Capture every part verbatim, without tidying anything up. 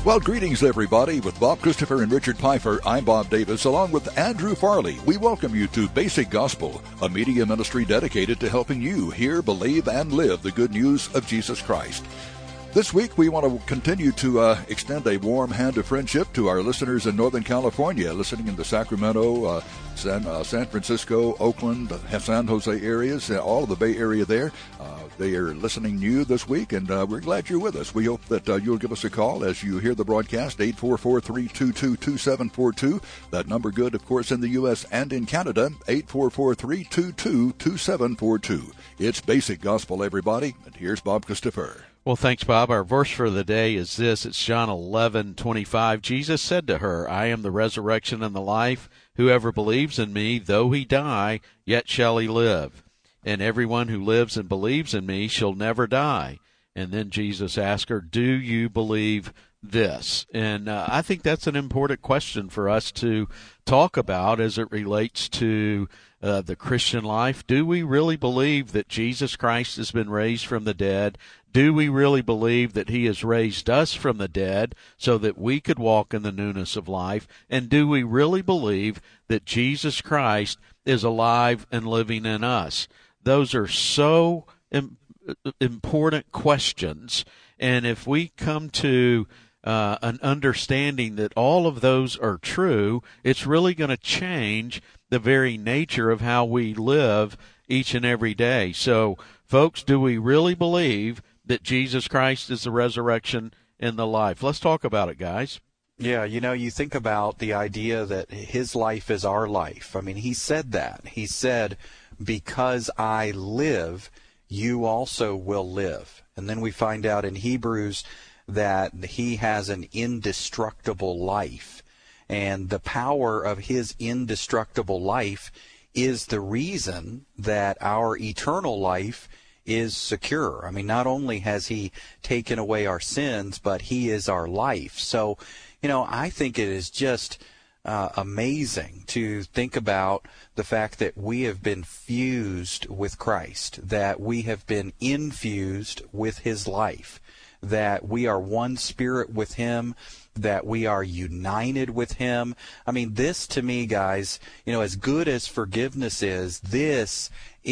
Well, greetings, everybody. With Bob Christopher and Richard Pfeiffer, I'm Bob Davis, along with Andrew Farley. We welcome you to Basic Gospel, a media ministry dedicated to helping you hear, believe, and live the good news of Jesus Christ. This week, we want to continue to uh, extend a warm hand of friendship to our listeners in Northern California, listening in the Sacramento, uh, San, uh, San Francisco, Oakland, San Jose areas, uh, all of the Bay Area there. Uh, they are listening new this week, and uh, we're glad you're with us. We hope that uh, you'll give us a call as you hear the broadcast, eight four four, three two two, two seven four two. That number good, of course, in the U S and in Canada, eight four four, three two two, two seven four two. It's Basic Gospel, everybody, and here's Bob Christopher. Well, thanks, Bob. Our verse for the day is this. It's John eleven twenty-five. Jesus said to her, I am the resurrection and the life. Whoever believes in me, though he die, yet shall he live. And everyone who lives and believes in me shall never die. And then Jesus asked her, do you believe this? And uh, I think that's an important question for us to talk about as it relates to uh, the Christian life. Do we really believe that Jesus Christ has been raised from the dead? Do we really believe that he has raised us from the dead so that we could walk in the newness of life? And do we really believe that Jesus Christ is alive and living in us? Those are so im- important questions. And if we come to uh, an understanding that all of those are true, it's really going to change the very nature of how we live each and every day. So, folks, do we really believe that Jesus Christ is the resurrection and the life? Let's talk about it, guys. Yeah, you know, you think about the idea that his life is our life. I mean, he said that. He said, because I live, you also will live. And then we find out in Hebrews that he has an indestructible life. And the power of his indestructible life is the reason that our eternal life is secure. I mean, not only has he taken away our sins, but he is our life. So, you know, I think it is just uh, amazing to think about the fact that we have been fused with Christ, that we have been infused with his life, that we are one spirit with him, that we are united with him. I mean, this to me, guys, you know, as good as forgiveness is, this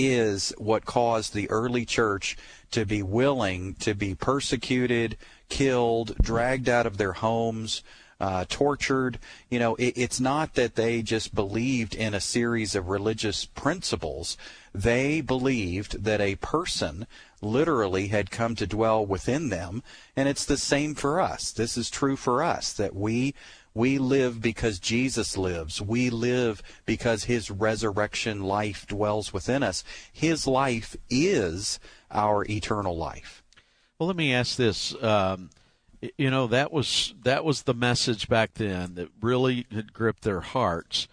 is what caused the early church to be willing to be persecuted, killed, dragged out of their homes, uh, tortured. You know, it, it's not that they just believed in a series of religious principles. They believed that a person literally had come to dwell within them, and it's the same for us. This is true for us, that we we live because Jesus lives. We live because his resurrection life dwells within us. His life is our eternal life. Well, let me ask this. Um, you know, that was that was the message back then that really had gripped their hearts.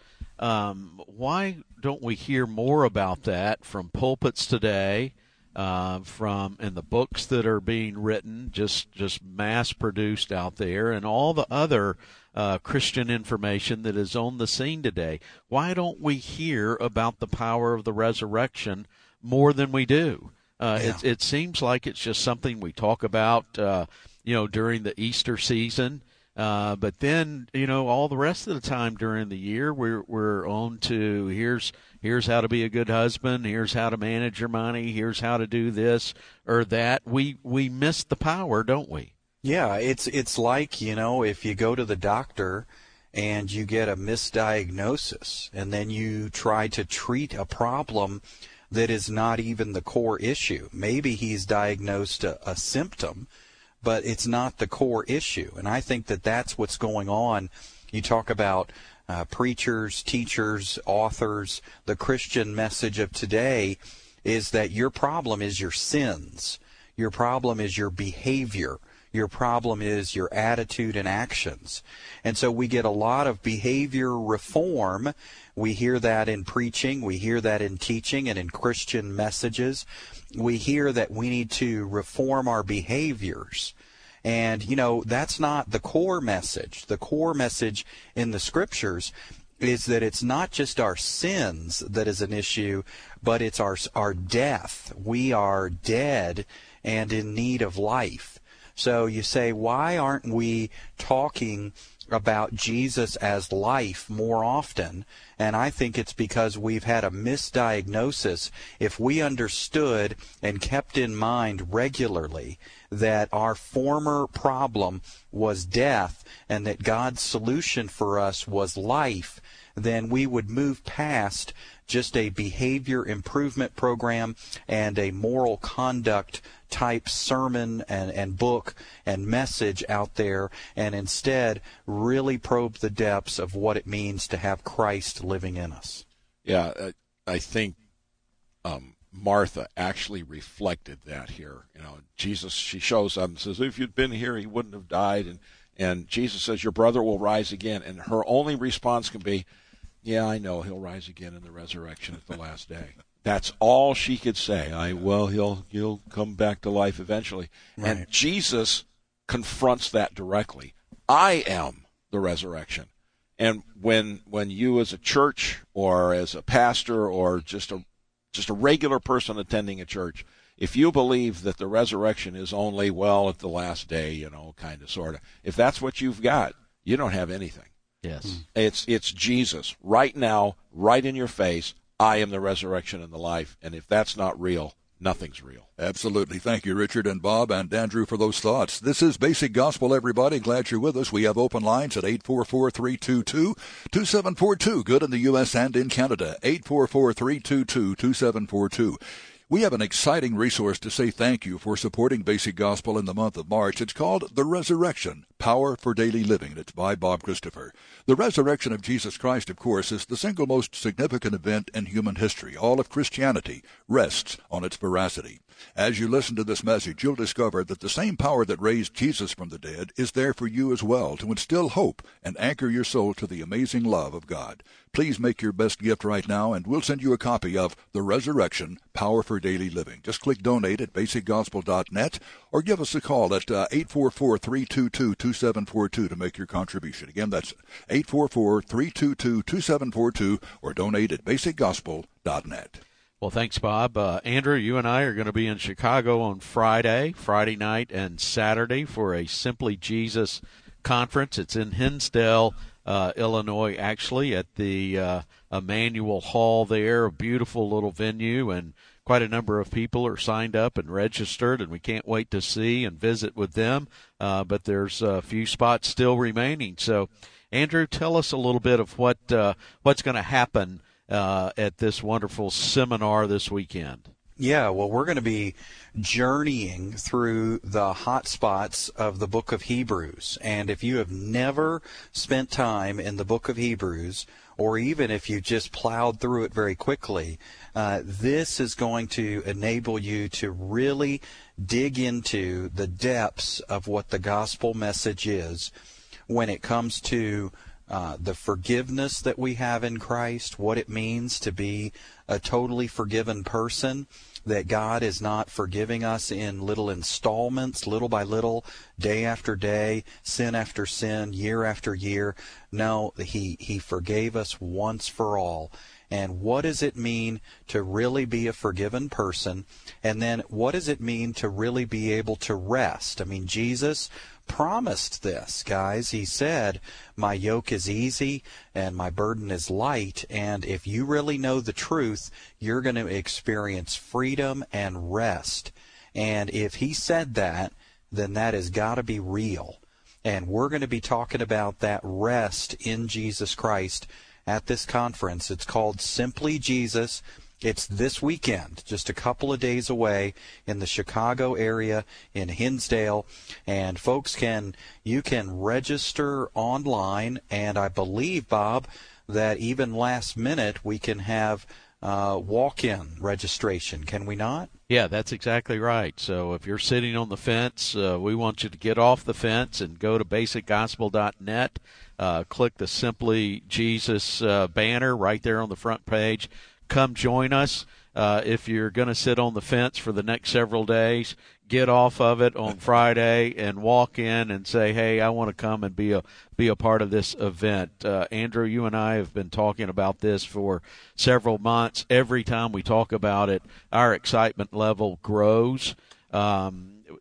Um, why don't we hear more about that from pulpits today? Uh, from and the books that are being written, just just mass produced out there, and all the other uh, Christian information that is on the scene today. Why don't we hear about the power of the resurrection more than we do? Uh, yeah. it, it seems like it's just something we talk about, uh, you know, during the Easter season. Uh, but then, you know, all the rest of the time during the year, we're we're on to here's here's how to be a good husband, here's how to manage your money, here's how to do this or that. We we miss the power, don't we? Yeah, it's it's like, you know, if you go to the doctor and you get a misdiagnosis and then you try to treat a problem that is not even the core issue. Maybe he's diagnosed a, a symptom, but it's not the core issue. And I think that that's what's going on. You talk about uh, preachers, teachers, authors. The Christian message of today is that your problem is your sins. Your problem is your behavior. Your problem is your attitude and actions. And so we get a lot of behavior reform. We hear that in preaching. We hear that in teaching and in Christian messages. We hear that we need to reform our behaviors. And, you know, that's not the core message. The core message in the Scriptures is that it's not just our sins that is an issue, but it's our our death. We are dead and in need of life. So you say, why aren't we talking about Jesus as life more often? And I think it's because we've had a misdiagnosis. If we understood and kept in mind regularly that our former problem was death and that God's solution for us was life, then we would move past just a behavior improvement program and a moral conduct type sermon and, and book and message out there, and instead really probe the depths of what it means to have Christ living in us. Yeah, I, I think um, Martha actually reflected that here. You know, Jesus, she shows up and says, if you'd been here, he wouldn't have died. And, and Jesus says, your brother will rise again. And her only response can be, yeah, I know, he'll rise again in the resurrection at the last day. That's all she could say. I well, he'll he'll come back to life eventually. Right. And Jesus confronts that directly. I am the resurrection. And when when you as a church or as a pastor or just a just a regular person attending a church, if you believe that the resurrection is only, well, at the last day, you know, kind of sort of, if that's what you've got, you don't have anything. Yes. It's it's Jesus right now, right in your face. I am the resurrection and the life. And if that's not real, nothing's real. Absolutely. Thank you, Richard and Bob and Andrew, for those thoughts. This is Basic Gospel, everybody. Glad you're with us. We have open lines at eight four four, three two two, two seven four two. Good in the U S and in Canada. eight four four, three two two, two seven four two. We have an exciting resource to say thank you for supporting Basic Gospel in the month of March. It's called The Resurrection, Power for Daily Living. It's by Bob Christopher. The resurrection of Jesus Christ, of course, is the single most significant event in human history. All of Christianity rests on its veracity. As you listen to this message, you'll discover that the same power that raised Jesus from the dead is there for you as well, to instill hope and anchor your soul to the amazing love of God. Please make your best gift right now, and we'll send you a copy of The Resurrection, Power for Daily Living. Just click Donate at basic gospel dot net or give us a call at uh, eight four four, three two two, two seven four two to make your contribution. Again, that's eight four four, three two two, two seven four two or donate at basic gospel dot net. Well, thanks, Bob. Uh, Andrew, you and I are going to be in Chicago on Friday, Friday night and Saturday for a Simply Jesus conference. It's in Hinsdale, uh, Illinois, actually, at the uh, Emmanuel Hall there, a beautiful little venue, and quite a number of people are signed up and registered, and we can't wait to see and visit with them. Uh, but there's a few spots still remaining. So, Andrew, tell us a little bit of what uh, what's going to happen Uh, at this wonderful seminar this weekend. Yeah, well, we're going to be journeying through the hot spots of the book of Hebrews. And if you have never spent time in the book of Hebrews, or even if you just plowed through it very quickly, uh, this is going to enable you to really dig into the depths of what the gospel message is when it comes to Uh, the forgiveness that we have in Christ, what it means to be a totally forgiven person, that God is not forgiving us in little installments, little by little, day after day, sin after sin, year after year. No, he, he forgave us once for all. And what does it mean to really be a forgiven person? And then what does it mean to really be able to rest? I mean, Jesus promised this, guys. He said, my yoke is easy and my burden is light. And if you really know the truth, you're going to experience freedom and rest. And if he said that, then that has got to be real. And we're going to be talking about that rest in Jesus Christ at this conference. It's called Simply Jesus. It's this weekend, just a couple of days away in the Chicago area in Hinsdale. And folks, can you can register online, and I believe, Bob, that even last minute we can have uh, walk-in registration, can we not? Yeah, that's exactly right. So if you're sitting on the fence, uh, we want you to get off the fence and go to basic gospel dot net. Uh, click the Simply Jesus uh, banner right there on the front page. Come join us. Uh, if you're going to sit on the fence for the next several days, get off of it on Friday and walk in and say, hey, I want to come and be a be a part of this event. Uh, Andrew, you and I have been talking about this for several months. Every time we talk about it, our excitement level grows. Um,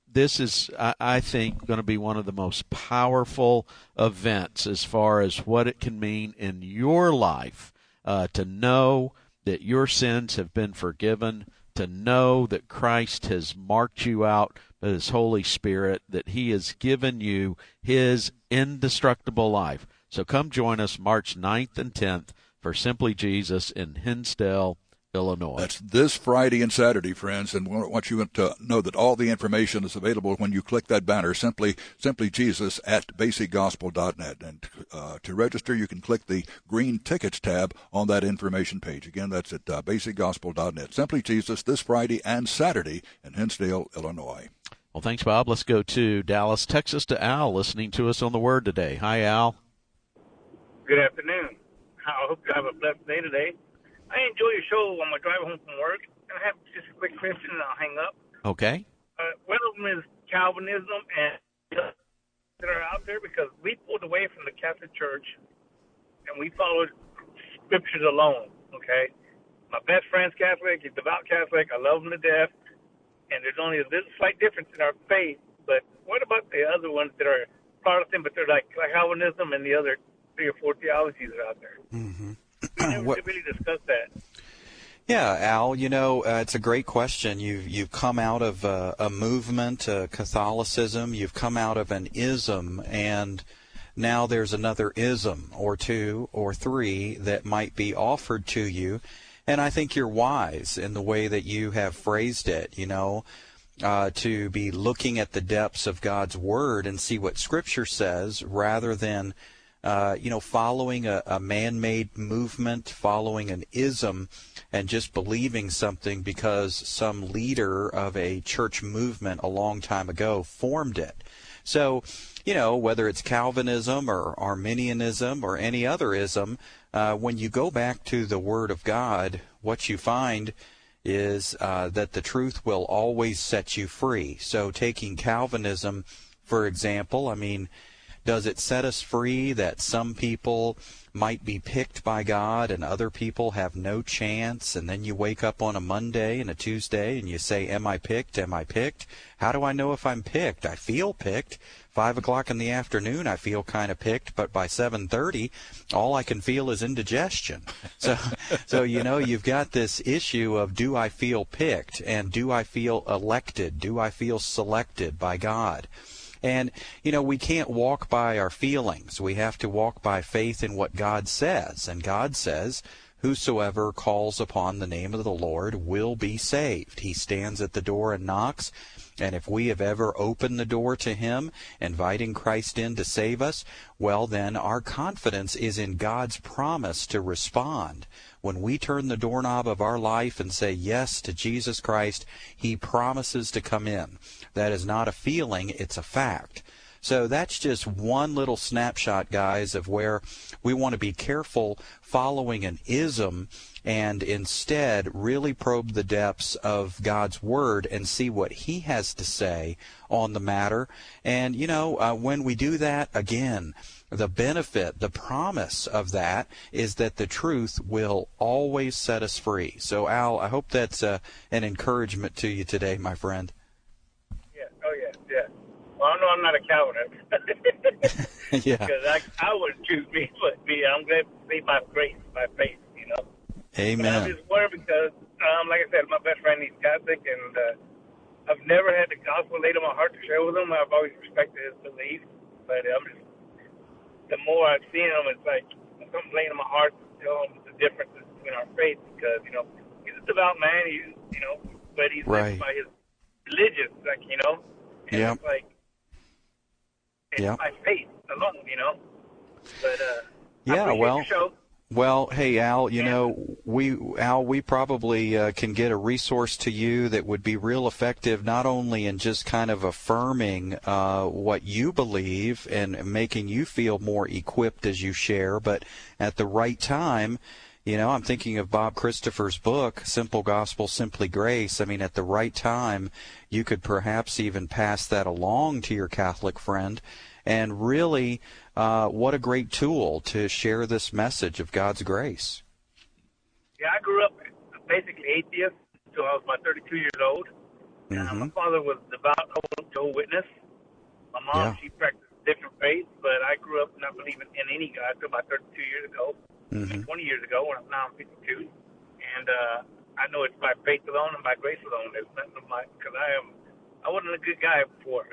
this is, I, I think, going to be one of the most powerful events as far as what it can mean in your life, uh, to know that your sins have been forgiven, to know that Christ has marked you out by His Holy Spirit, that He has given you His indestructible life. So come join us March ninth and tenth for Simply Jesus in Hinsdale, Illinois. That's this Friday and Saturday, friends, and we want you to know that all the information is available when you click that banner, simply simply Jesus at basic gospel dot net. And uh, to register, you can click the green tickets tab on that information page. Again, that's at uh, basic gospel dot net. Simply Jesus this Friday and Saturday in Hinsdale, Illinois. Well, thanks, Bob. Let's go to Dallas, Texas, to Al, listening to us on the Word today. Hi, Al. Good afternoon. I hope you have a blessed day today. I enjoy your show on my drive home from work, and I have just a quick question, and I'll hang up. Okay. Uh, one of them is Calvinism and that are out there because we pulled away from the Catholic Church, and we followed scriptures alone, okay? My best friend's Catholic. He's devout Catholic. I love him to death, and there's only a little slight difference in our faith, but what about the other ones that are Protestant, but they're like Calvinism and the other three or four theologies that are out there? Mm-hmm. We never What- really discussed that. Yeah, Al, you know, uh, it's a great question. You've, you've come out of uh, a movement, uh, Catholicism. You've come out of an ism, and now there's another ism or two or three that might be offered to you. And I think you're wise in the way that you have phrased it, you know, uh, to be looking at the depths of God's Word and see what Scripture says rather than Uh, you know, following a, a man-made movement, following an ism, and just believing something because some leader of a church movement a long time ago formed it. So, you know, whether it's Calvinism or Arminianism or any other ism, uh, when you go back to the Word of God, what you find is uh, that the truth will always set you free. So taking Calvinism, for example, I mean, does it set us free that some people might be picked by God and other people have no chance, and then you wake up on a Monday and a Tuesday and you say, am I picked? Am I picked? How do I know if I'm picked? I feel picked. Five o'clock in the afternoon, I feel kind of picked, but by seven thirty, all I can feel is indigestion. So, so you know, you've got this issue of, do I feel picked, and do I feel elected? Do I feel selected by God? And, you know, we can't walk by our feelings. We have to walk by faith in what God says. And God says, whosoever calls upon the name of the Lord will be saved. He stands at the door and knocks. And if we have ever opened the door to Him, inviting Christ in to save us, well, then our confidence is in God's promise to respond. When we turn the doorknob of our life and say yes to Jesus Christ, He promises to come in. That is not a feeling, it's a fact. So that's just one little snapshot, guys, of where we want to be careful following an ism and instead really probe the depths of God's Word and see what He has to say on the matter. And, you know, uh, when we do that, again, the benefit, the promise of that is that the truth will always set us free. So, Al, I hope that's uh, an encouragement to you today, my friend. Yeah. Oh, yeah. Yeah. Well, I know I'm not a Calvinist. Yeah. Because I, I would choose me, but me, I'm glad to see by grace, by faith, you know. Amen. But I'm just worried because, um, like I said, my best friend, he's Catholic, and uh, I've never had the gospel laid on my heart to share with him. I've always respected his beliefs, but I'm just, the more I've seen him, it's like something's laying on my heart to tell him the differences between our faith, because, you know, he's a devout man, he's, you know, but he's Right. led by his religion, like, you know, and Yep. it's like, it's Yep. by faith alone, you know, but, uh, Yeah, I appreciate well, your show. Well, hey, Al, you Yeah. know, we, Al, we probably uh, can get a resource to you that would be real effective, not only in just kind of affirming uh, what you believe and making you feel more equipped as you share, but at the right time, you know, I'm thinking of Bob Christopher's book, Simple Gospel, Simply Grace. I mean, at the right time, you could perhaps even pass that along to your Catholic friend. And really, uh, what a great tool to share this message of God's grace. Yeah, I grew up basically atheist until I was about thirty-two years old. Mm-hmm. Uh, my father was devout to Jehovah's Witness. My mom, Yeah. she practiced different faiths, but I grew up not believing in any God until about thirty-two years ago, Mm-hmm. twenty years ago, when I'm now I'm fifty-two. And uh, I know it's by faith alone and by grace alone. There's nothing of my, because I am, I wasn't a good guy before.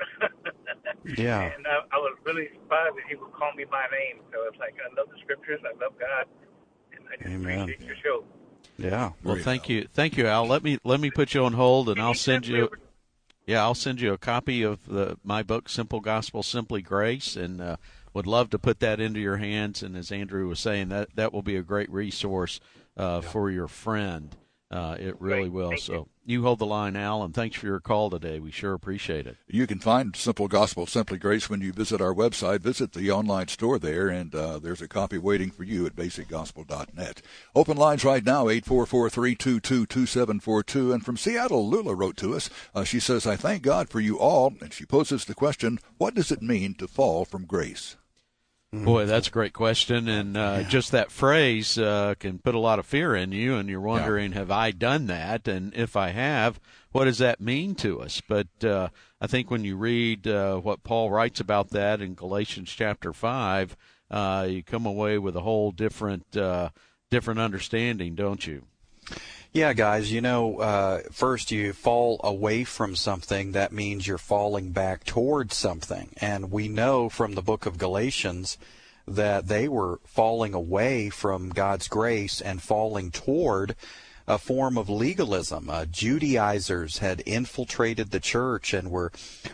Yeah. And I, I was really surprised that he would call me by name. So it's like, I love the scriptures, I love God, and I just Amen. appreciate your show. Yeah. Well, Very thank well. you, thank you, Al. Let me let me put you on hold, and Can I'll you send send me you. over- Yeah, I'll send you a copy of the my book, Simple Gospel, Simply Grace, and uh, would love to put that into your hands. And as Andrew was saying, that that will be a great resource uh, Yeah. for your friend. Uh, it really Great. will. Thank So you. you hold the line, Al, and thanks for your call today. We sure appreciate it. You can find Simple Gospel, Simply Grace when you visit our website. Visit the online store there, and uh, there's a copy waiting for you at basic gospel dot net. Open lines right now, eight four four, three two two, two seven four two. And from Seattle, Lula wrote to us. Uh, she says, I thank God for you all. And she poses the question, what does it mean to fall from grace? Boy, that's a great question, and uh, Yeah. just that phrase uh, can put a lot of fear in you, and you're wondering, have I done that? And if I have, what does that mean to us? But uh, I think when you read uh, what Paul writes about that in Galatians chapter five, uh, you come away with a whole different uh, different understanding, don't you? Yeah, guys, you know, uh, first you fall away from something, that means you're falling back towards something. And we know from the book of Galatians that they were falling away from God's grace and falling toward a form of legalism. Uh, Judaizers had infiltrated the church and were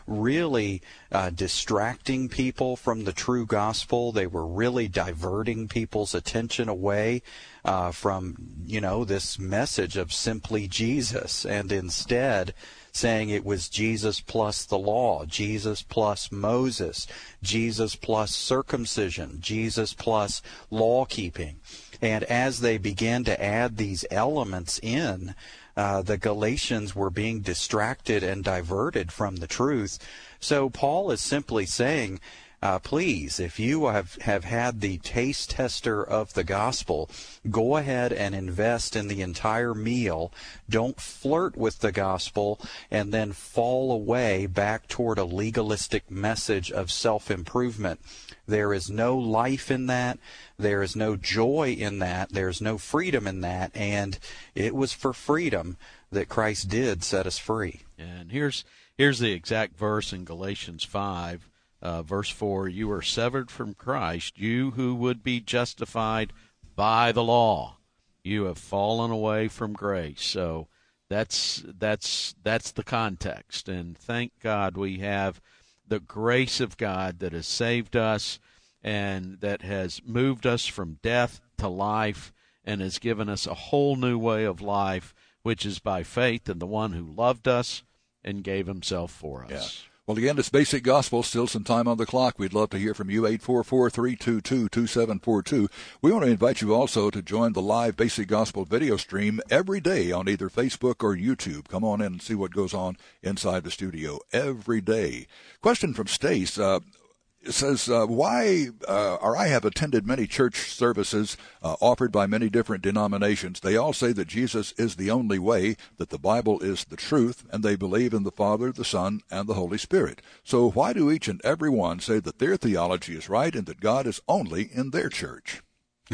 really uh, distracting people from the true gospel. They were really diverting people's attention away uh, from, you know, this message of simply Jesus, and instead saying it was Jesus plus the law, Jesus plus Moses, Jesus plus circumcision, Jesus plus law keeping. And as they began to add these elements in, uh, the Galatians were being distracted and diverted from the truth. So Paul is simply saying, uh, please, if you have, have had the taste tester of the gospel, go ahead and invest in the entire meal. Don't flirt with the gospel and then fall away back toward a legalistic message of self-improvement. There is no life in that. There is no joy in that. There's no freedom in that. And it was for freedom that Christ did set us free. And here's here's the exact verse in Galatians five, uh, verse four. You are severed from Christ, you who would be justified by the law. You have fallen away from grace. So that's that's that's the context. And thank God we have the grace of God that has saved us and that has moved us from death to life and has given us a whole new way of life, which is by faith in the one who loved us and gave himself for us. Yeah. Well, again, it's Basic Gospel. Still some time on the clock. We'd love to hear from you, eight four four, three two two, two seven four two. We want to invite you also to join the live Basic Gospel video stream every day on either Facebook or YouTube. Come on in and see what goes on inside the studio every day. Question from Stace. Uh, It says, uh, why, uh, or I have attended many church services uh, offered by many different denominations. They all say that Jesus is the only way, that the Bible is the truth, and they believe in the Father, the Son, and the Holy Spirit. So why do each and every one say that their theology is right and that God is only in their church?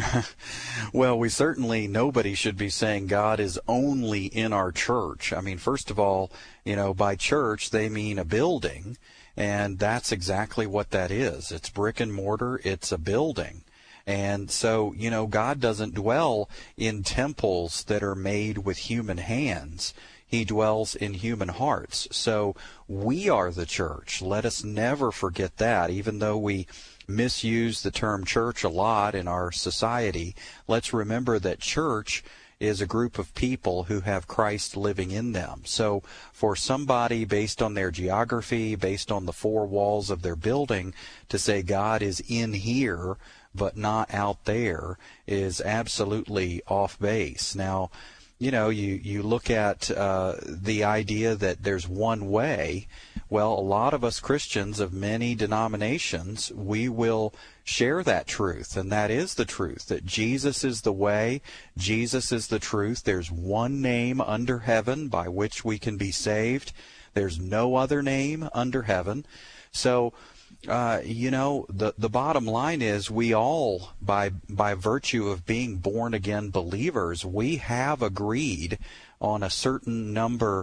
Well, we certainly, nobody should be saying God is only in our church. I mean, first of all, you know, by church, they mean a building. And that's exactly what that is. It's brick and mortar. It's a building. And so, you know, God doesn't dwell in temples that are made with human hands. He dwells in human hearts. So we are the church. Let us never forget that. Even though we misuse the term church a lot in our society, let's remember that church is a group of people who have Christ living in them. So for somebody, based on their geography, based on the four walls of their building, to say God is in here but not out there is absolutely off base. Now, you know, you, you look at uh, the idea that there's one way. Well, a lot of us Christians of many denominations, we will share that truth, and that is the truth, that Jesus is the way, Jesus is the truth. There's one name under heaven by which we can be saved. There's no other name under heaven. So, uh, you know, the the bottom line is we all, by by virtue of being born again believers, we have agreed on a certain number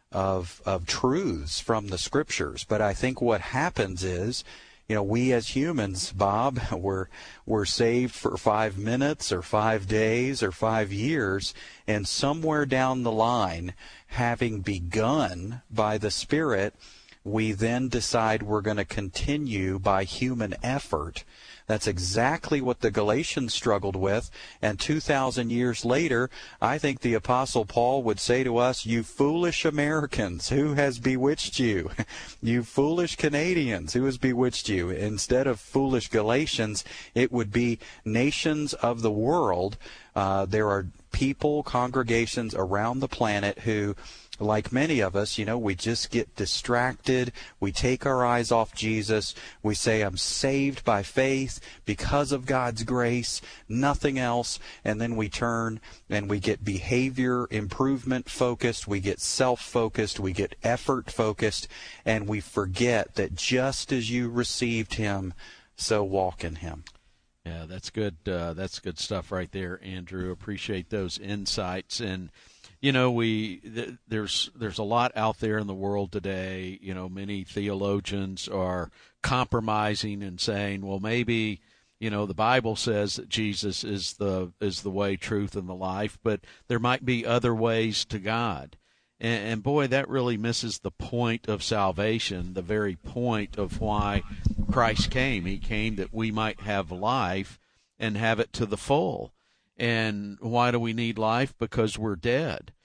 of of truths from the Scriptures. But I think what happens is, you know, we as humans, Bob, we're, we're saved for five minutes or five days or five years, and somewhere down the line, having begun by the Spirit, we then decide we're going to continue by human effort. That's exactly what the Galatians struggled with, and two thousand years later, I think the Apostle Paul would say to us, "You foolish Americans, who has bewitched you? You foolish Canadians, who has bewitched you?" Instead of foolish Galatians, it would be nations of the world. Uh, there are people, congregations around the planet who, like many of us, you know, we just get distracted. We take our eyes off Jesus. We say, "I'm saved by faith because of God's grace, nothing else." And then we turn and we get behavior improvement focused. We get self-focused. We get effort focused. And we forget that just as you received him, so walk in him. Yeah, that's good. Uh, that's good stuff right there, Andrew. Appreciate those insights. And you know, we th- there's there's a lot out there in the world today. You know, many theologians are compromising and saying, well, maybe, you know, the Bible says that Jesus is the is the way, truth, and the life, but there might be other ways to God. And, and boy, that really misses the point of salvation, the very point of why Christ came. He came that we might have life and have it to the full. And why do we need life? Because we're dead.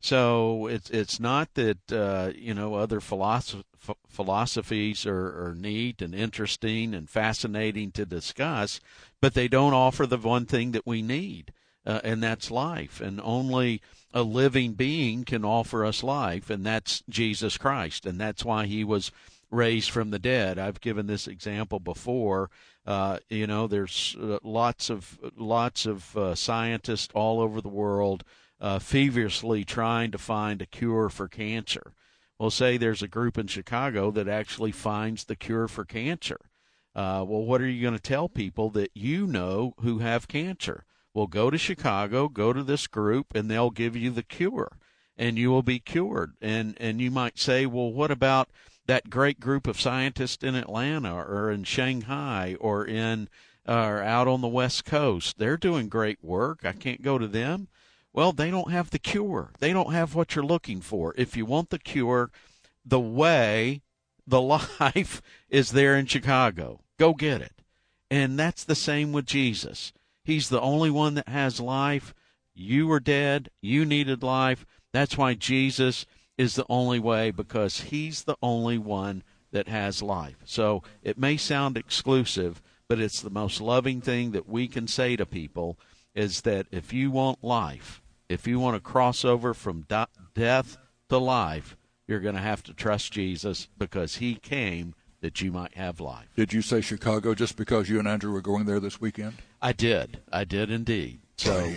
So it's it's not that uh, you know other philosoph- philosophies are, are neat and interesting and fascinating to discuss, but they don't offer the one thing that we need, uh, and that's life. And only a living being can offer us life, and that's Jesus Christ. And that's why he was raised from the dead. I've given this example before. Uh, you know, there's uh, lots of lots of uh, scientists all over the world uh, feverishly trying to find a cure for cancer. Well, say there's a group in Chicago that actually finds the cure for cancer. Uh, well, what are you going to tell people that you know who have cancer? Well, go to Chicago, go to this group, and they'll give you the cure, and you will be cured. And and you might say, well, what about that great group of scientists in Atlanta or in Shanghai or in uh, or out on the West Coast? They're doing great work. I can't go to them. Well, they don't have the cure. They don't have what you're looking for. If you want the cure, the way, the life is there in Chicago. Go get it. And that's the same with Jesus. He's the only one that has life. You were dead. You needed life. That's why Jesus is the only way, because he's the only one that has life. So it may sound exclusive, but it's the most loving thing that we can say to people is that if you want life, if you want to cross over from do- death to life, you're going to have to trust Jesus, because he came that you might have life. Did you say Chicago just because you and Andrew were going there this weekend? I did. I did indeed. So,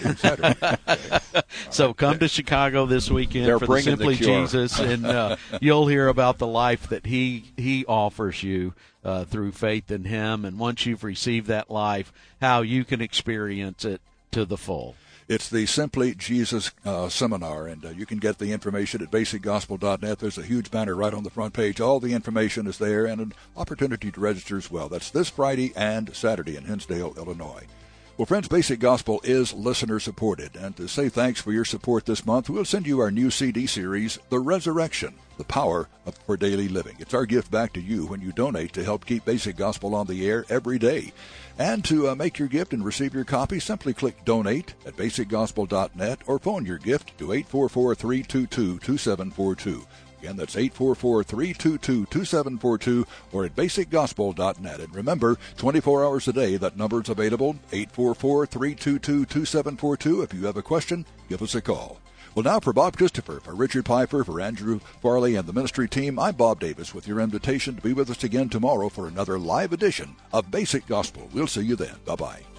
so come to Chicago this weekend They're for the Simply the cure. Jesus, and uh, you'll hear about the life that he he offers you uh, through faith in him. And once you've received that life, how you can experience it to the full. It's the Simply Jesus uh, seminar, and uh, you can get the information at basic gospel dot net. There's a huge banner right on the front page. All the information is there, and an opportunity to register as well. That's this Friday and Saturday in Hinsdale, Illinois. Well, friends, Basic Gospel is listener-supported, and to say thanks for your support this month, we'll send you our new C D series, The Resurrection, The Power of, for Daily Living. It's our gift back to you when you donate to help keep Basic Gospel on the air every day. And to uh, make your gift and receive your copy, simply click Donate at basic gospel dot net or phone your gift to eight four four, three two two, two seven four two. Again, that's eight four four, three two two, two seven four two or at basic gospel dot net. And remember, twenty-four hours a day, that number's available, eight four four, three two two, two seven four two. If you have a question, give us a call. Well, now for Bob Christopher, for Richard Piper, for Andrew Farley and the ministry team, I'm Bob Davis with your invitation to be with us again tomorrow for another live edition of Basic Gospel. We'll see you then. Bye-bye.